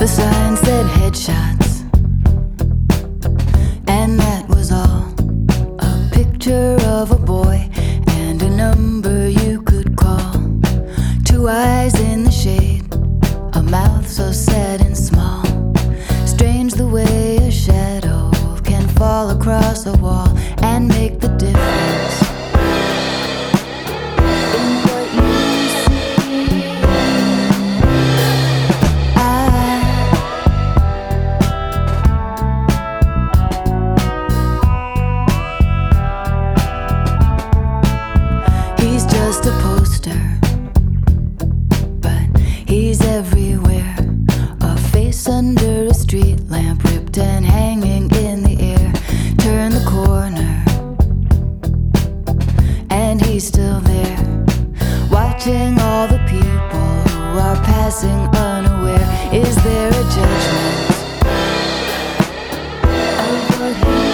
The sign said headshots, and that was all. A picture of a boy and a number you could call. Two eyes in the shade, a mouth so sad and small. Strange the way a shadow can fall across a wall and make the difference in what you see. He's just a poster, but he's everywhere. A face under a street lamp, ripped and hanging in the air. Turn the corner, and he's still there, watching all the people who are passing unaware. Is there a judgment of what he